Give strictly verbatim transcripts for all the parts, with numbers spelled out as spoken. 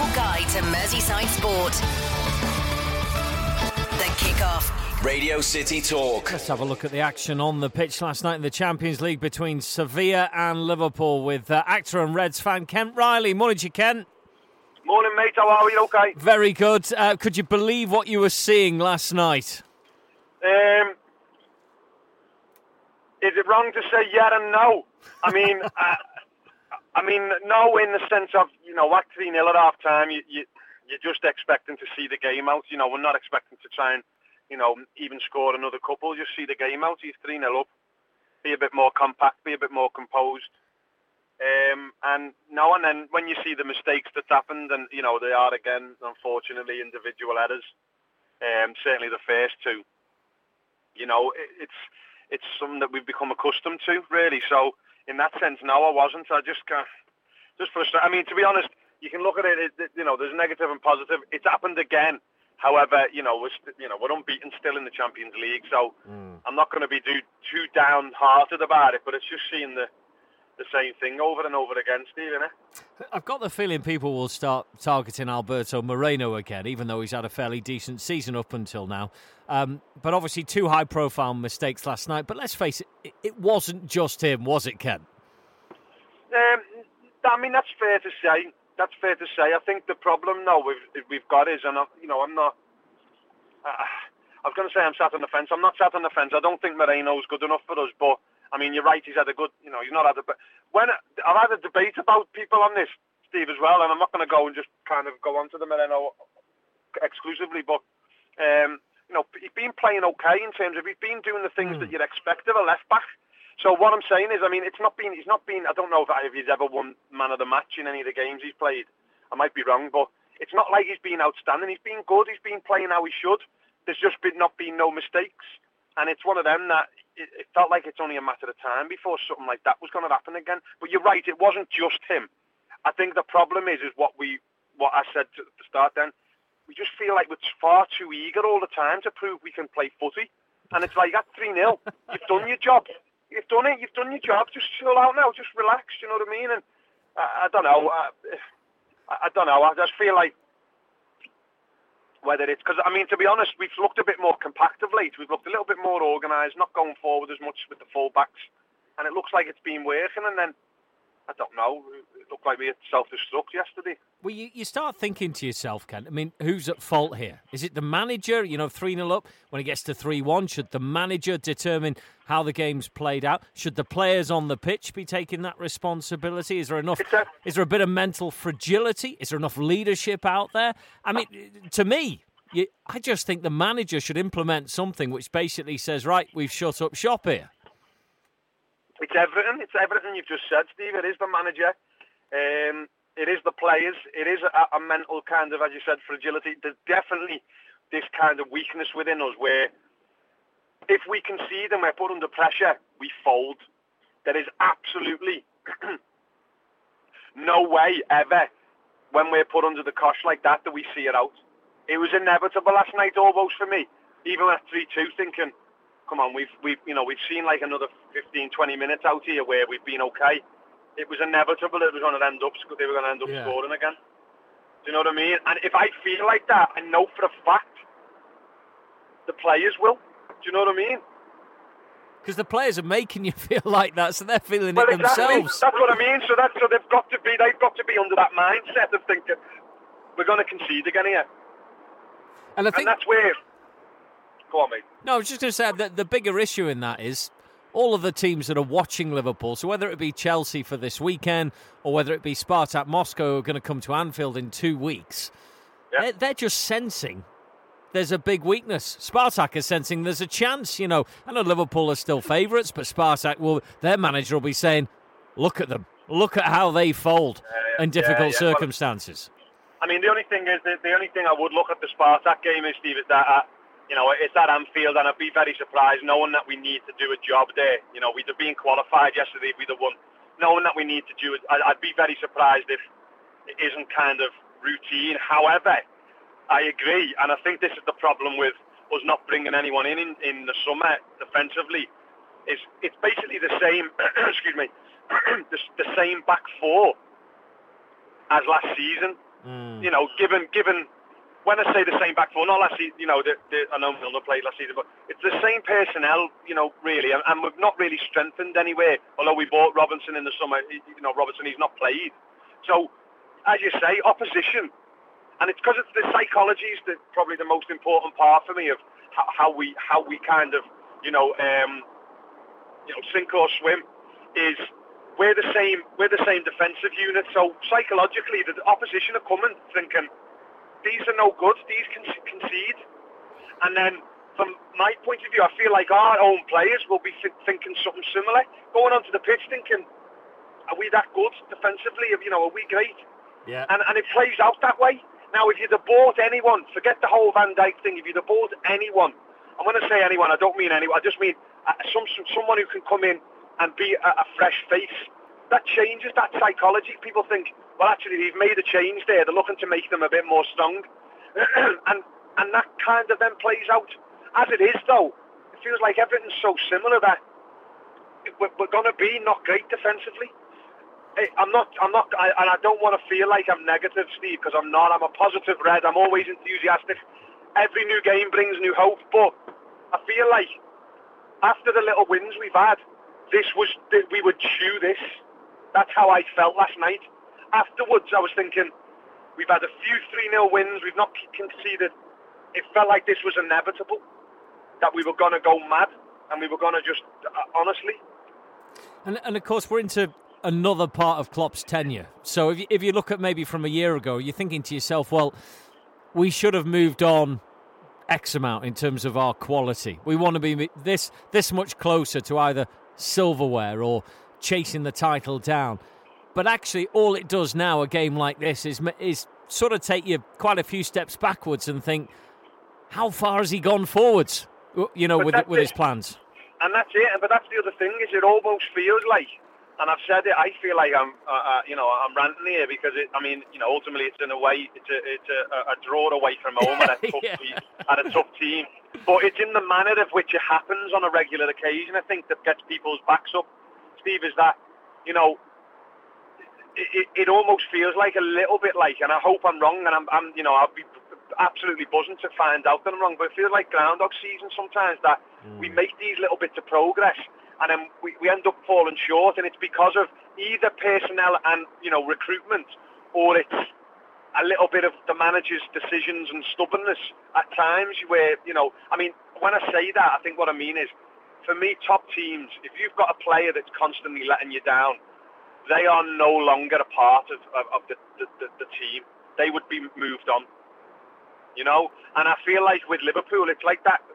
Your guide to Merseyside sport. The Kickoff. Radio City Talk. Let's have a look at the action on the pitch last night in the Champions League between Sevilla and Liverpool with uh, actor and Reds fan Kent Riley. Morning to you, Kent. Morning, mate. How are you? Okay. Very good. Uh, could you believe what you were seeing last night? Um, is it wrong to say yeah and no? I mean, uh, I mean, no in the sense of, you know, at three nil at half time, you, you, you're just expecting to see the game out. You know, we're not expecting to try and, you know, even score another couple. Just see the game out. He's three nil up. Be a bit more compact, be a bit more composed. Um, and now and then, when you see the mistakes that's happened, and, you know, they are, again, unfortunately, individual errors, um, certainly the first two, you know, it, it's it's something that we've become accustomed to, really. So, in that sense, no, I wasn't. I just, uh, just frustrated. I mean, to be honest, you can look at it, it, you know, there's negative and positive. It's happened again. However, you know, we're st- you know we're unbeaten still in the Champions League, so mm. I'm not going to be too, too downhearted about it. But it's just seeing the the same thing over and over again, Steve, innit? I've got the feeling people will start targeting Alberto Moreno again, even though he's had a fairly decent season up until now. Um, but obviously, two high-profile mistakes last night. But let's face it, it wasn't just him, was it, Ken? Um, I mean, that's fair to say. That's fair to say. I think the problem now we've we've got is, and I, you know, I'm not. Uh, I was going to say I'm sat on the fence. I'm not sat on the fence. I don't think Moreno's good enough for us. But I mean, you're right. He's had a good. You know, he's not had a. When I've had a debate about people on this, Steve, as well, and I'm not going to go and just kind of go on to the Moreno exclusively. But um, you know, he's been playing okay in terms of he's been doing the things mm. that you'd expect of a left back. So what I'm saying is, I mean, it's not been, he's not been, I don't know if, if he's ever won man of the match in any of the games he's played. I might be wrong, but it's not like he's been outstanding. He's been good. He's been playing how he should. There's just been not been no mistakes. And it's one of them that it, it felt like it's only a matter of time before something like that was going to happen again. But you're right, it wasn't just him. I think the problem is, is what we, what I said to, to start then. We just feel like we're far too eager all the time to prove we can play footy. And it's like, at three nil, you've done your job. You've done it. You've done your job. Just chill out now. Just relax. You know what I mean? And I, I don't know. I, I don't know. I just feel like whether it's because I mean, to be honest, we've looked a bit more compact of late. We've looked a little bit more organised, not going forward as much with the full-backs, and it looks like it's been working. And then I don't know. It looked like we had self-destruct yesterday. Well, you, you start thinking to yourself, Kent, I mean, who's at fault here? Is it the manager, you know, three nil up? When it gets to three one, should the manager determine how the game's played out? Should the players on the pitch be taking that responsibility? Is there enough, a, is there a bit of mental fragility? Is there enough leadership out there? I mean, to me, you, I just think the manager should implement something which basically says, right, we've shut up shop here. It's everything. It's everything you've just said, Steve. It is the manager. Um, it is the players. It is a, a mental kind of, as you said, fragility. There's definitely this kind of weakness within us where if we concede and we're put under pressure, we fold. There is absolutely no way ever when we're put under the cosh like that that we see it out. It was inevitable last night almost for me, even at three two, thinking, come on, we've we've you know we've seen like another fifteen, twenty minutes out here where we've been okay. It was inevitable it was going to end up they were going to end up yeah. scoring again. Do you know what I mean? And if I feel like that, I know for a fact the players will. Do you know what I mean? Because the players are making you feel like that, so they're feeling well, it exactly. themselves. That's what I mean. So that so they've got to be they've got to be under that mindset of thinking we're going to concede again here. And I think and that's where. Go on, mate. No, I was just going to say that the bigger issue in that is all of the teams that are watching Liverpool, so whether it be Chelsea for this weekend or whether it be Spartak Moscow who are going to come to Anfield in two weeks, yeah. they're, they're just sensing there's a big weakness. Spartak is sensing there's a chance, you know. I know Liverpool are still favourites, but Spartak, will, their manager will be saying, look at them. Look at how they fold yeah, yeah, in difficult yeah, yeah. circumstances. Well, I mean, the only thing is, the, the only thing I would look at the Spartak game is, Steve, is that... Uh, You know, it's at Anfield, and I'd be very surprised knowing that we need to do a job there. You know, we'd have been qualified yesterday if we'd have won. Knowing that we need to do it, I'd be very surprised if it isn't kind of routine. However, I agree, and I think this is the problem with us not bringing anyone in in, in the summer defensively. Is it's basically the same, excuse me, the, the same back four as last season. Mm. You know, given given when I say the same back four, not last season, you know, the, the, I know Milner played last season, but it's the same personnel, you know, really, and, and we've not really strengthened anywhere. Although we bought Robinson in the summer, you know, Robertson, he's not played. So, as you say, opposition, and it's because it's the psychology is the, probably the most important part for me of how, how we how we kind of, you know, um, you know, sink or swim. Is we're the same we're the same defensive unit. So psychologically, the opposition are coming thinking, these are no good, these can concede. And then, from my point of view, I feel like our own players will be th- thinking something similar. Going onto the pitch thinking, are we that good defensively? You know, are we great? Yeah. And, and it plays out that way. Now, if you'd have bought anyone, forget the whole Van Dijk thing, if you'd have bought anyone, and when I say anyone, I don't mean anyone, I just mean uh, some, someone who can come in and be a, a fresh face, that changes that psychology. People think, well, actually, they've made a change there. They're looking to make them a bit more strong. and and that kind of then plays out. As it is, though, it feels like everything's so similar that we're, we're going to be not great defensively. I'm not, I'm not, I, and I don't want to feel like I'm negative, Steve, because I'm not. I'm a positive Red. I'm always enthusiastic. Every new game brings new hope, but I feel like after the little wins we've had, this was, we would chew this. That's how I felt last night. Afterwards, I was thinking, we've had a few three nil wins, we've not conceded. It felt like this was inevitable, that we were going to go mad, and we were going to just, uh, honestly. And, and of course, we're into another part of Klopp's tenure. So if you, if you look at maybe from a year ago, you're thinking to yourself, well, we should have moved on X amount in terms of our quality. We want to be this this much closer to either silverware or chasing the title down. But actually, all it does now, a game like this, is is sort of take you quite a few steps backwards and think, how far has he gone forwards, you know, with with his plans? And that's it. But that's the other thing, is it almost feels like, and I've said it, I feel like I'm, uh, uh, you know, I'm ranting here because, it, I mean, you know, ultimately it's in a way, it's a, it's a, a draw away from home at a, tough yeah. team, at a tough team. But it's in the manner of which it happens on a regular occasion, I think, that gets people's backs up, Steve, is that, you know, it, it, it almost feels like a little bit like, and I hope I'm wrong, and I'm, I'm, you know, I'll be absolutely buzzing to find out that I'm wrong, but it feels like Groundhog Season sometimes, that mm. we make these little bits of progress, and then we, we end up falling short, and it's because of either personnel and, you know, recruitment, or it's a little bit of the manager's decisions and stubbornness at times where, you know, I mean, when I say that, I think what I mean is, for me, top teams, if you've got a player that's constantly letting you down, they are no longer a part of, of, of the, the, the, the team. They would be moved on, you know? And I feel like with Liverpool, it's like that,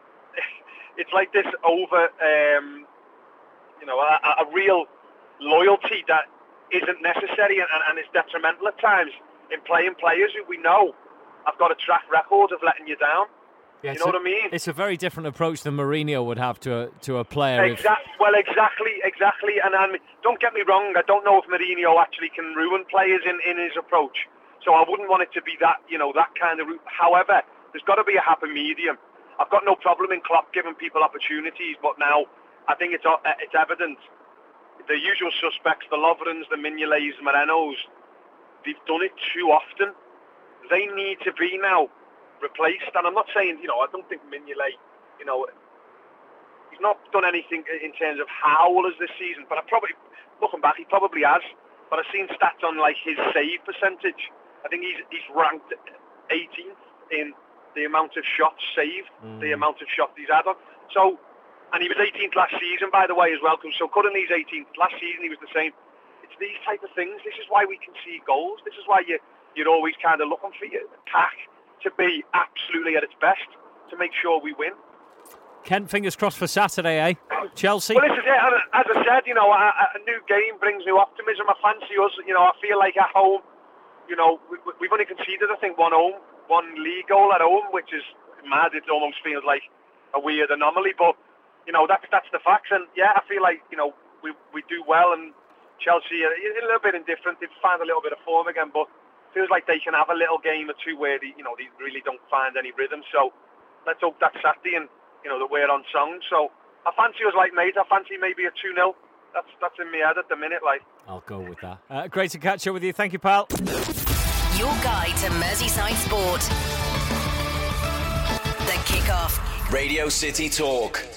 it's like this over, um, you know, a, a real loyalty that isn't necessary and, and is detrimental at times in playing players who we know have got a track record of letting you down. Yeah, you know a, what I mean? It's a very different approach than Mourinho would have to a, to a player. Exact, well, exactly, exactly. And, and don't get me wrong, I don't know if Mourinho actually can ruin players in, in his approach. So I wouldn't want it to be that, you know, that kind of route. However, there's got to be a happy medium. I've got no problem in Klopp giving people opportunities, but now I think it's it's evident. The usual suspects, the Lovrens, the Mignolets, the Morenos, they've done it too often. They need to be now replaced. And I'm not saying, you know, I don't think Mignolet, you know, he's not done anything in terms of Howell as this season, but I probably, looking back, he probably has. But I've seen stats on, like, his save percentage. I think he's he's ranked eighteenth in the amount of shots saved, mm. the amount of shots he's had on. So, and he was eighteenth last season, by the way, as well. So Cullen, he's eighteenth. Last season, he was the same. It's these type of things. This is why we can see goals. This is why you, you're always kind of looking for your attack to be absolutely at its best, to make sure we win. Kent, fingers crossed for Saturday, eh? Chelsea? Well, this is it. And as I said, you know, a, a new game brings new optimism. I fancy us, you know, I feel like at home, you know, we, we've only conceded, I think, one home, one league goal at home, which is mad. It almost feels like a weird anomaly, but, you know, that's that's the facts. And, yeah, I feel like, you know, we we do well, and Chelsea are a little bit indifferent. They've found a little bit of form again, but it feels like they can have a little game or two where, they, you know, they really don't find any rhythm. So let's hope that's Saturday and, you know, that we're on song. So I fancy us like mate. I fancy maybe a two nil. That's that's in my head at the minute, like. I'll go with that. Uh, great to catch up with you. Thank you, pal. Your to Merseyside Sport. The Kickoff. Radio City Talk.